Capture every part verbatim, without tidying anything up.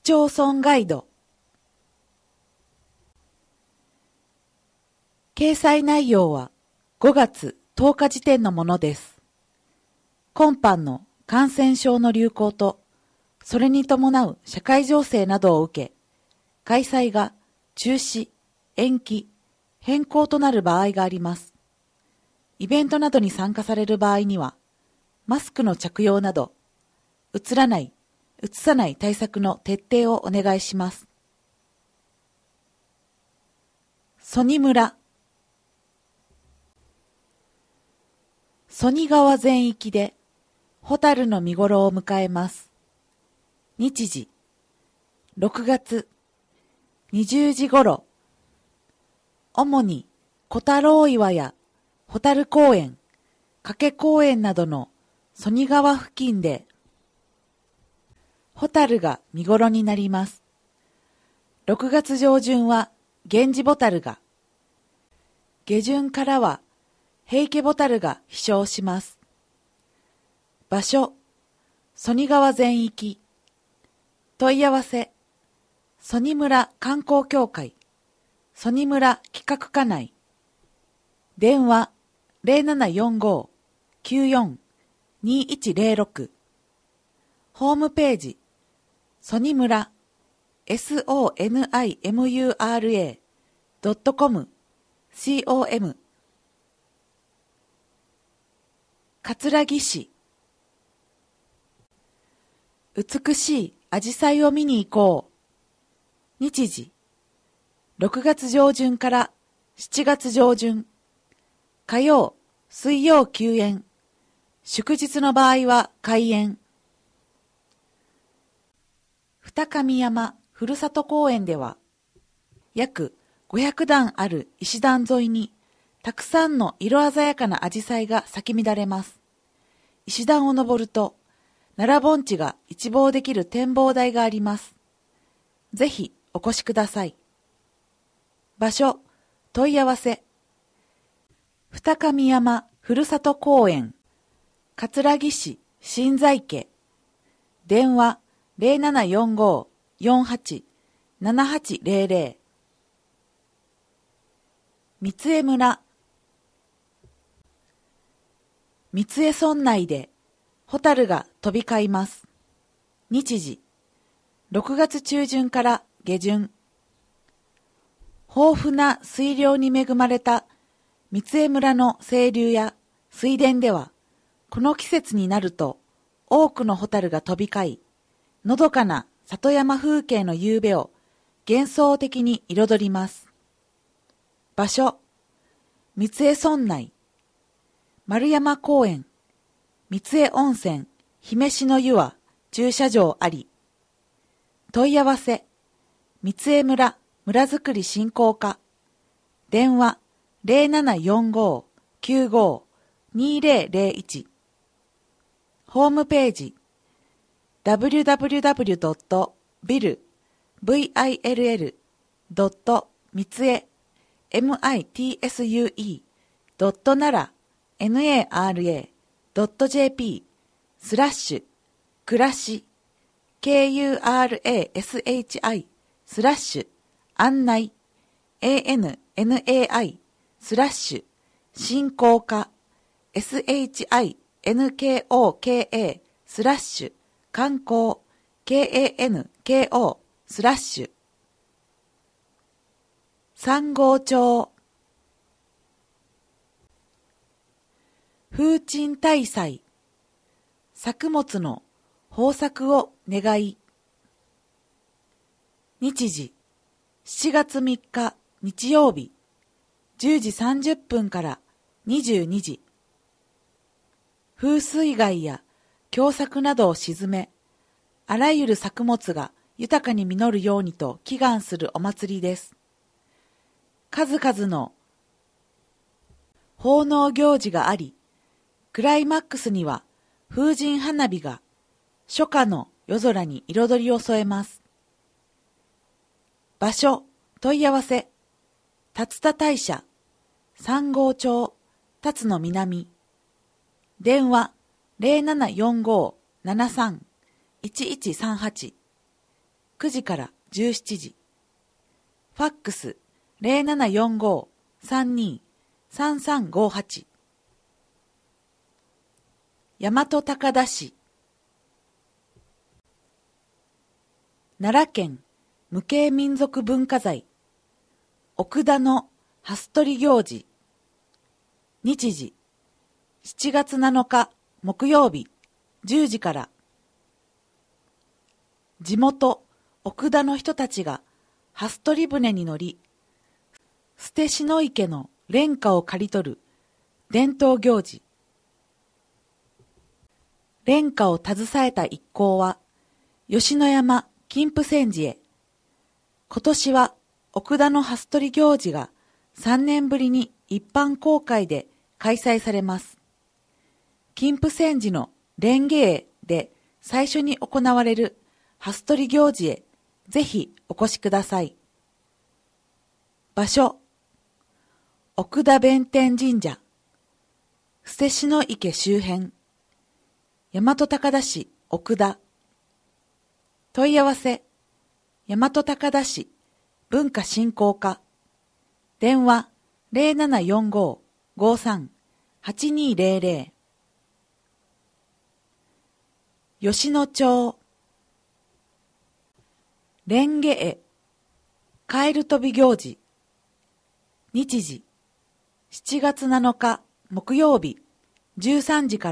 町村ガイド。掲載内容はごがつとおか時点のものです。今般の感染症の流行と、それに伴う社会情勢などを受け、開催が中止、延期、変更となる場合があります。イベントなどに参加される場合には、マスクの着用など、うつらない、うつさない対策の徹底をお願いします。曽爾村。曽爾川全域で、ホタルの見頃を迎えます。日時、ろくがつ、にじゅうじ頃。主に、小太郎岩や、ホタル公園、加計公園などの曽爾川付近で、ホタルが見頃になります。ろくがつ上旬は、ゲンジボタルが、下旬からは、ヘイケボタルが飛翔します。場所、曽爾川全域。問い合わせ、曽爾村観光協会、曽爾村企画課内。電話、ゼロななよんごー きゅうよん にいちゼロろく。ホームページ、曽爾村、ソニムラ ドットコム、com。葛城市。美しいアジサイを見に行こう。日時、ろくがつ上旬からしちがつ上旬。火曜、水曜休園。祝日の場合は開園。二神山ふるさと公園では、約ごひゃくだんある石段沿いに、たくさんの色鮮やかなアジサイが咲き乱れます。石段を登ると、奈良盆地が一望できる展望台があります。ぜひお越しください。場所、問い合わせ。二神山ふるさと公園、葛城市新在家。電話ゼロななよんごー よんはち ななはちゼロゼロ。三江村。三江村内でホタルが飛び交います。日時、ろくがつ中旬から下旬。豊富な水量に恵まれた三江村の清流や水田では、この季節になると多くのホタルが飛び交い、のどかな里山風景の夕べを幻想的に彩ります。場所、三江村内。丸山公園、三江温泉、姫志の湯は駐車場あり。問い合わせ、三江村村づくり振興課。電話ゼロななよんごー きゅうごー にゼロゼロいち。ホームページ、ダブリューダブリューダブリュードットビル ドットみつえ ドットナラ ドットジェーピー スラッシュ暮らし ケーユーアールエーエスエイチアイ スラッシュ案内 エーエヌエヌエーアイ スラッシュ振興課 エスエイチアイエヌケーオーケーエー スラッシュ観光 ケーエーエヌケーオー スラッシュ三郷町。風鎮大祭。作物の豊作を願い。日時、しちがつみっか日曜日、じゅうじさんじゅっぷんからにじゅうにじ。風水害や凶作などを鎮め、あらゆる作物が豊かに実るようにと祈願するお祭りです。数々の奉納行事があり、クライマックスには風神花火が初夏の夜空に彩りを添えます。場所、問い合わせ、竜田大社、三郷町、辰野南。電話、ゼロななよんごー ななさん いちいちさんはち。 くじからじゅうしちじ。ファックス ゼロななよんご さんに さんさんごはち。大和高田市。奈良県無形民族文化財奥田の蓮取行事。日時しちがつなのか木曜日じゅうじから。地元奥田の人たちが蓮取船に乗り、捨て篠池の蓮華を刈り取る伝統行事。蓮華を携えた一行は吉野山金峰山寺へ。今年は奥田の蓮取行事がさんねんぶりに一般公開で開催されます。金峰山寺の蓮華会で最初に行われる蓮取行事へぜひお越しください。場所、奥田弁天神社、捨て篠池周辺、大和高田市奥田。問い合わせ、大和高田市文化振興課。電話 ゼロななよんご ごさん はちにゼロゼロ。吉野町。蓮華会、カエル飛び行事。日時しちがつなのか木曜日じゅうさんじから。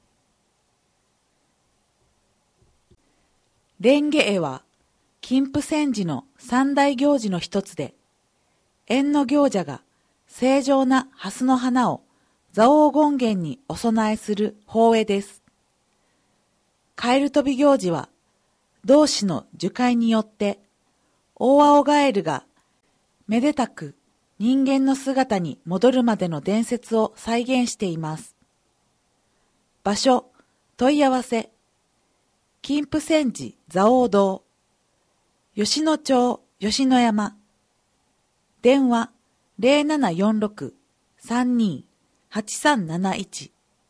蓮華会は金峰山寺の三大行事の一つで、縁の行者が正常な蓮の花を蔵王権現にお供えする法会です。カエル飛び行事は同志の樹海によって大青ガエルがめでたく人間の姿に戻るまでの伝説を再現しています。場所、問い合わせ、金峰山寺蔵王堂、吉野町吉野山。電話 ゼロななよんろく さんに はちさんなないち。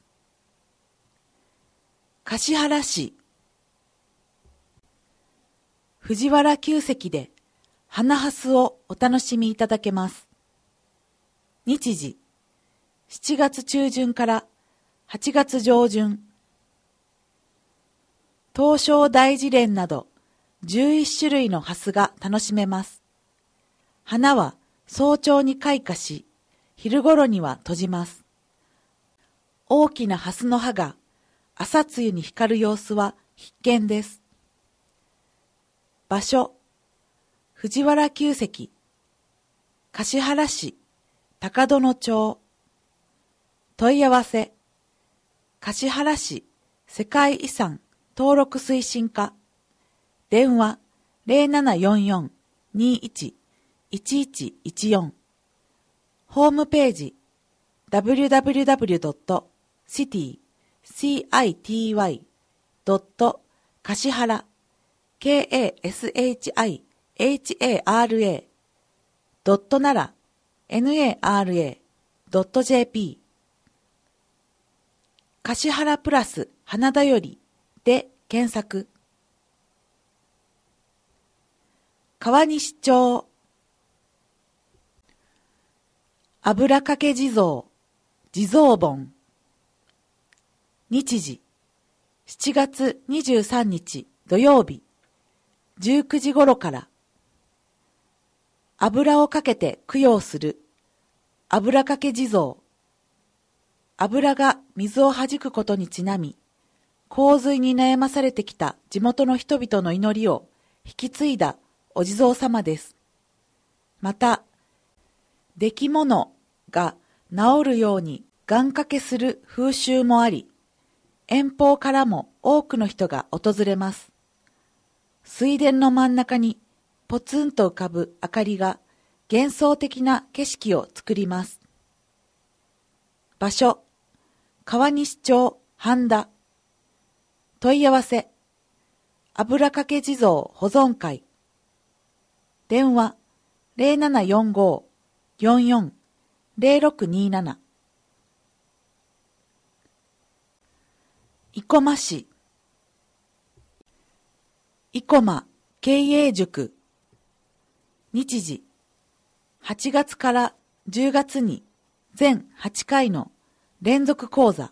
橿原市。藤原旧跡で花蓮をお楽しみいただけます。日時しちがつ中旬からはちがつ上旬。東照大寺蓮などじゅういっしゅるいの蓮が楽しめます。花は早朝に開花し、昼頃には閉じます。大きな蓮の葉が朝露に光る様子は必見です。場所、藤原旧跡、橿原市、高殿町。問い合わせ、橿原市世界遺産登録推進課。電話 ゼロななよんよん にいち いちいちいちよん。ホームページ ダブリューダブリューダブリュードットシティ シティ ドット 橿原 ケーエーエスエイチアイエイチエーアールエー ドットナラ エヌエーアールエー ドット ジェーピー。橿原プラス花だよりで検索。川西町。油かけ地蔵、地蔵盆。日時しちがつにじゅうさんにち土曜日じゅうくじ頃から。油をかけて供養する油かけ地蔵。油が水をはじくことにちなみ、洪水に悩まされてきた地元の人々の祈りを引き継いだお地蔵様です。また、出来物が治るように願掛けする風習もあり、遠方からも多くの人が訪れます。水田の真ん中にポツンと浮かぶ明かりが幻想的な景色を作ります。場所、川西町半田。問い合わせ、油かけ地蔵保存会。電話 ゼロななよんご よんよん ゼロろくにーなな。生駒市。生駒経営塾。日時、はちがつからじゅうがつに全はちかいの連続講座。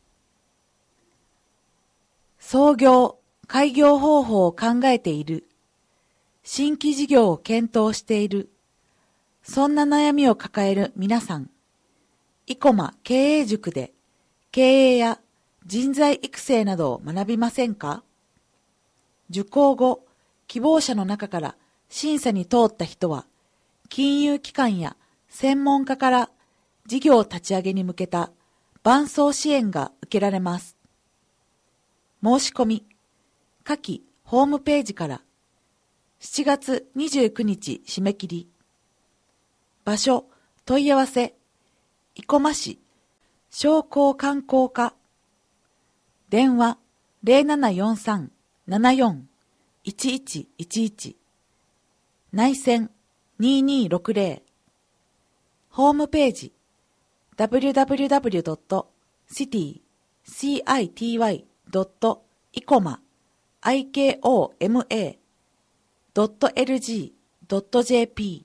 創業、開業方法を考えている。新規事業を検討している。そんな悩みを抱える皆さん。生駒経営塾で経営や人材育成などを学びませんか？受講後、希望者の中から審査に通った人は、金融機関や専門家から事業立ち上げに向けた伴走支援が受けられます。申し込み、下記ホームページからしちがつにじゅうくにち締め切り。場所、問い合わせ、生駒市商工観光課。電話 ゼロななよんさん ななよん いちいちいちいち。内線ににろくゼロ。ホームページ ダブリュダブリュダブリュドットシティシティドットイコマイコマドットエルジードットジェーピ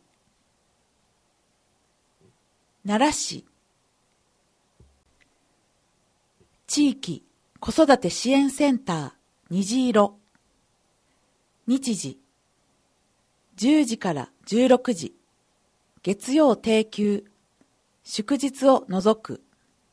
ー。奈良市地域子育て支援センター虹色。日時じゅうじからじゅうろくじ。月曜定休。祝日を除く。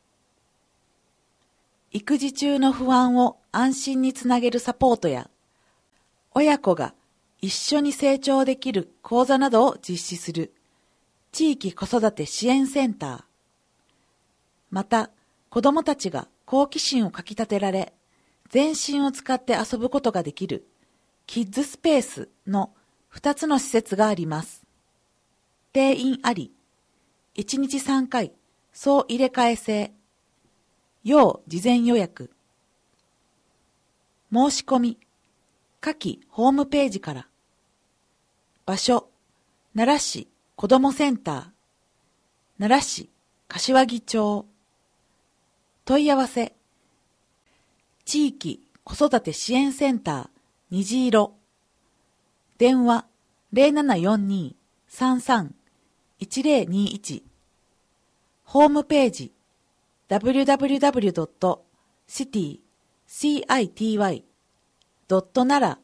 育児中の不安を安心につなげるサポートや、親子が一緒に成長できる講座などを実施する地域子育て支援センター。また、子どもたちが好奇心をかきたてられ、全身を使って遊ぶことができるキッズスペースのふたつの施設があります。定員あり、いちにちさんかい、総入れ替え制。要事前予約。申し込み、下記ホームページから。場所、奈良市子どもセンター。奈良市柏木町。問い合わせ、地域子育て支援センター虹色。電話 ゼロななよんに さんさん いちゼロにいち。ホームページ ダブリュダブリュダブリュドットシティシティドットナラ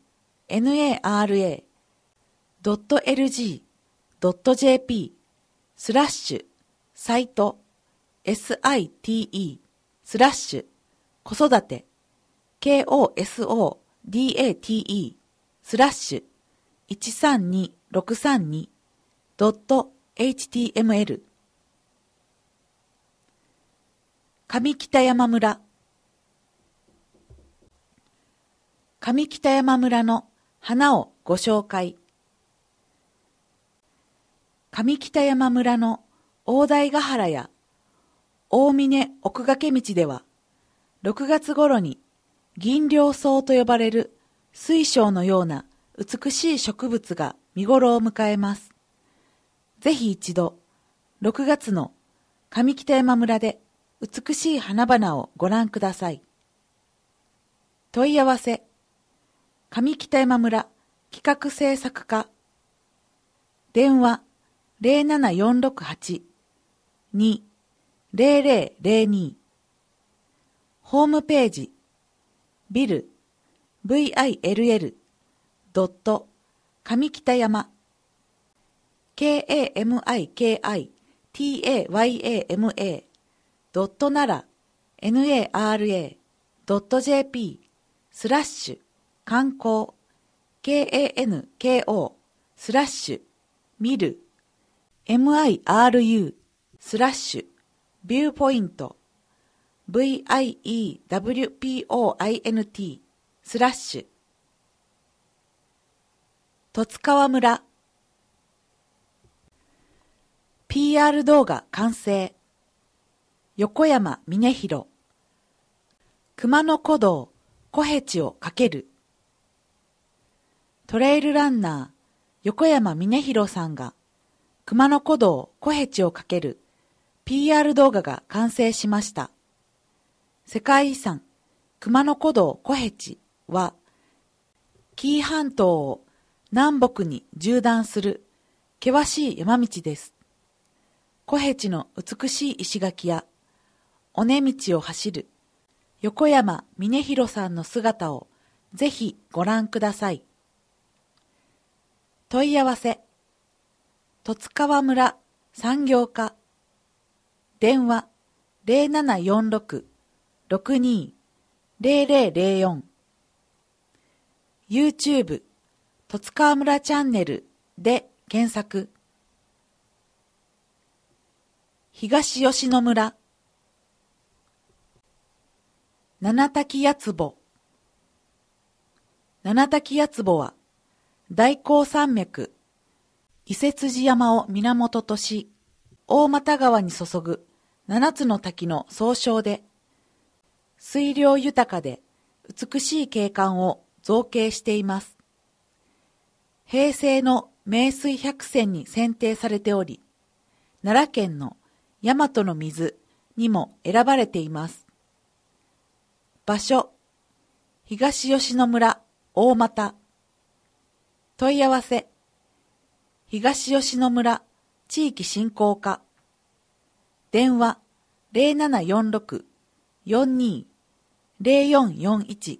ドットエルジードットジェーピー スラッシュサイト シテスラッシュ子育て コソダテスラッシュいちさんにろくさんにドットエイチティーエムエル。上北山村。上北山村の花をご紹介。上北山村の大台ヶ原や大峰奥掛道では、ろくがつ頃に銀梁草と呼ばれる水晶のような美しい植物が見頃を迎えます。ぜひ一度、ろくがつの上北山村で美しい花々をご覧ください。問い合わせ、上北山村企画制作課。電話ゼロななよんろくはち に ゼロゼロゼロに。ホームページ、ビル ブイアイエルエル ドット上北山 kamikitayama ドットナラ nara ドット jp スラッシュ観光 kanko スラッシュ見る miru スラッシュビューポイント viewpoint スラッシュ十津川村 ピーアール 動画完成。横山峰弘。熊野古道小ヘチをかける。トレイルランナー横山峰弘さんが熊野古道小ヘチをかける ピーアール 動画が完成しました。世界遺産熊野古道小ヘチは紀伊半島を南北に縦断する険しい山道です。小辺地の美しい石垣や尾根道を走る横山峰弘さんの姿をぜひご覧ください。問い合わせ、十津川村産業課、電話 ゼロななよんろく ろくにー ゼロゼロゼロよん、YouTube 十津川村チャンネルで検索。東吉野村、七滝八壺。七滝八壺は大甲山脈、伊勢辻山を源とし、大又川に注ぐ七つの滝の総称で、水量豊かで美しい景観を造形しています。平成の名水百選に選定されており、奈良県の大和の水にも選ばれています。場所、東吉野村大又。問い合わせ、東吉野村地域振興課。電話 ゼロななよんろく よんにー ゼロよんよんいち。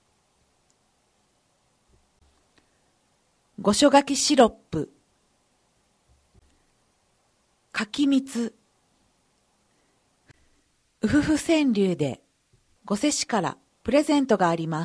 御所柿シロップ、柿蜜。うふふ川柳で御所市からプレゼントがあります。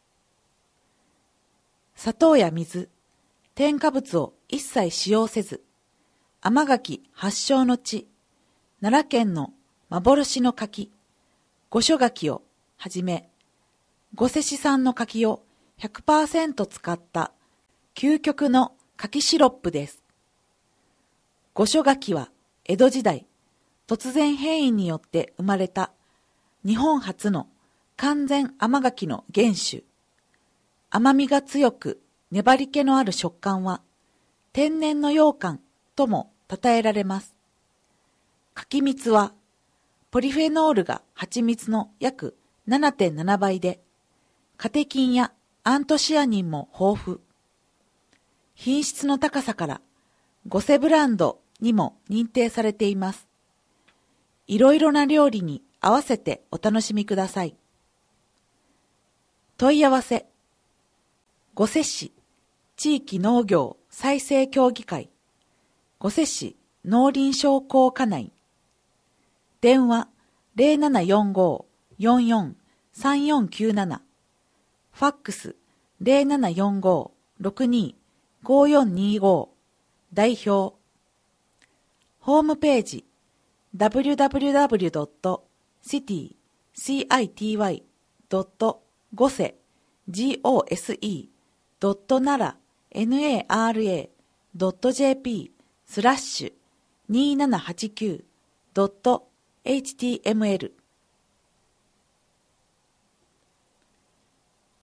砂糖や水、添加物を一切使用せず、甘柿発祥の地、奈良県の幻の柿、御所柿をはじめ、御所市産の柿を ひゃくパーセント 使った究極の柿シロップです。御所柿は江戸時代、突然変異によって生まれた日本初の完全甘柿の原種。甘みが強く粘り気のある食感は天然の羊羹とも称えられます。柿蜜はポリフェノールが蜂蜜の約 ななてんなな 倍で、カテキンやアントシアニンも豊富。品質の高さから御所ブランドにも認定されています。いろいろな料理に合わせてお楽しみください。問い合わせ、御所市地域農業再生協議会、御所市農林商工課内。電話 ゼロななよんご よんよん さんよんきゅうなな、ファックス ゼロななよんご ろくにー ごよんにーご、代表。ホームページ ダブリュダブリュダブリュドットシティドットゴセドットナラドットジェーピースラッシュにーななはちきゅうドットエイチティーエムエル